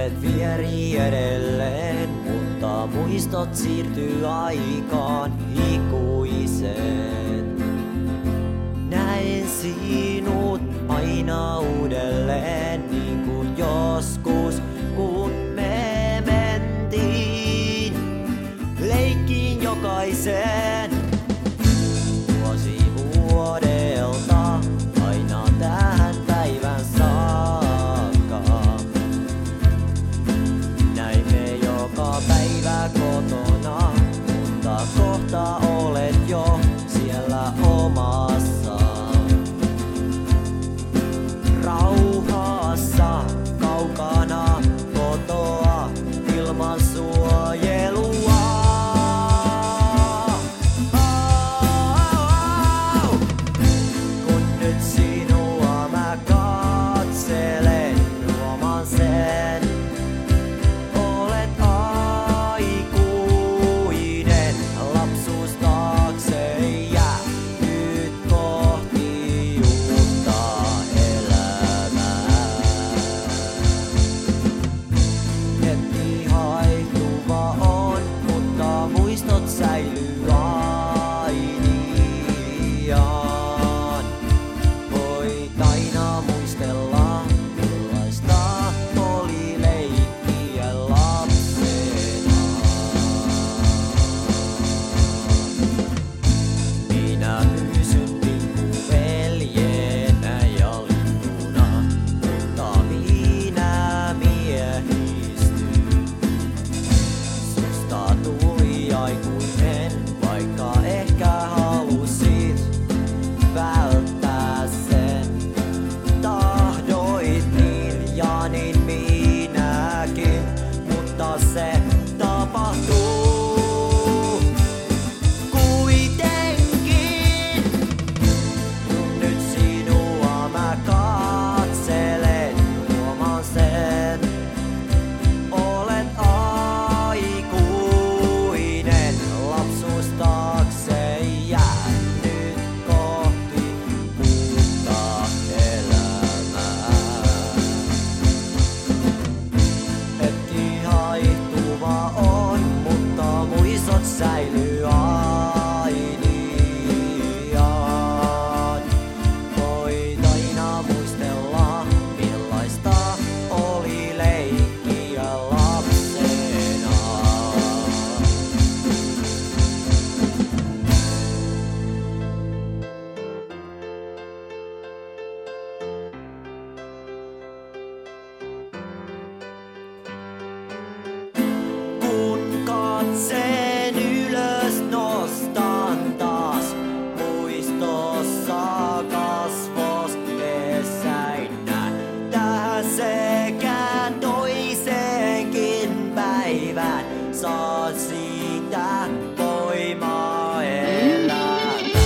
Vuodet vieri edelleen, mutta muistot siirtyy aikaan ikuiseen. Näen sinut aina uudelleen, niin kuin joskus, kun me mentiin leikkiin jokaiseen. Vuosi vuodelta aina tähän päivän saakka. Näimme joka päivä kotona, mutta kohta olet jo siellä omassa rauhassa, kaukana kotoa ilman suojelua. Kun nyt sinua mä katselen, huomaan sen. Olet aikuinen, lapsuus taakse jää nyt kohti uutta elämää. Hetki haihtuva on, mutta muistot säilyy ainiaan. Voit aina muistella, millaista oli leikkiä lapsena. Minä pysyn pikkuveljenä ja linnuna, mutta minä miehistyn. Susta tuli aikuinen, vaikka ehkä halusit välttää sen. Tahdoit niin ja niin minäkin, mutta se tapahtuu kuitenkin. Kun nyt sinua mä katselen, huomaan sen. Olet aikuinen, lapsuus taakse jää nyt kohti uutta elämää. Hetki haihtuva on, mutta muistot säilyy ainiaan. Voit aina muistella, millaista oli leikkiä lapsena. Kun katseen ylös, nostan taas muistossa kasvos pessäin tähän sekä toiseenkin päivään. Saan siitä voimaa elämään.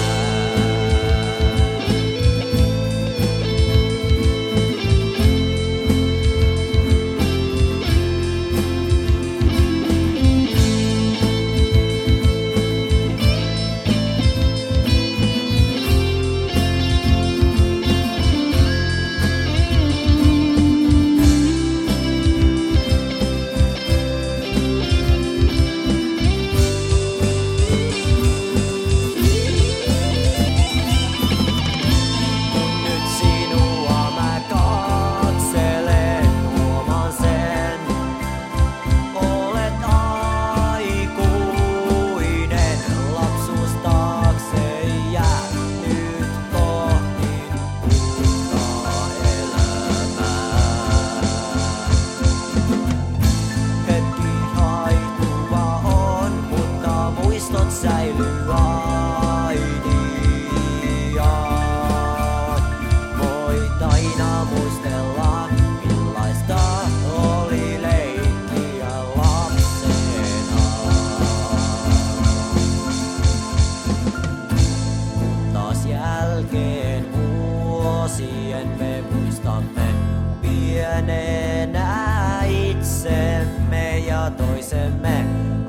Nyt sinua mä katselen, huomaan sen. Olet aikuinen, lapsuus taakse jää nyt kohti uutta elämää. Hetki haihtuva on, mutta muistot säilyy ainiaan. Voit aina muistella, millaista oli leikkiä lapsena. Taas jälkeen vuosien me muistamme pienenä itsemme ja toisemme.